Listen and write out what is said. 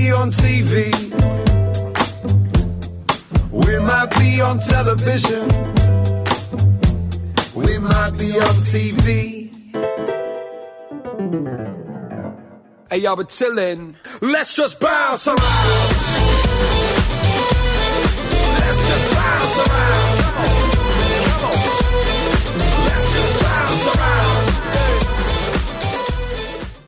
be on TV. We might be on television. We might be on TV. Hey, yo, we're chillin'. Let's just bounce around. Let's just